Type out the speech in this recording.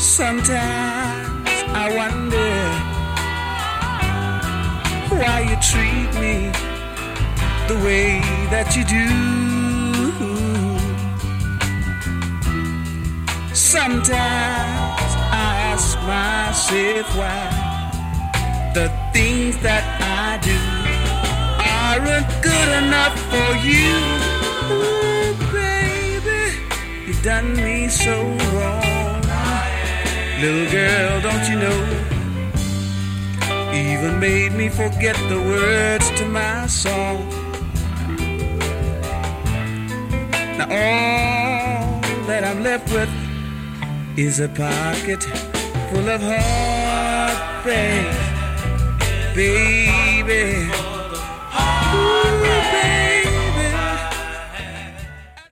Sometimes I wonder why you treat me the way that you do. Sometimes I ask myself why the things that I do aren't good enough for you. Ooh, baby, you've done me so wrong. Little girl, don't you know? Even made me forget the words to my song. Now all that I'm left with is a pocket full of heartbreak. Baby,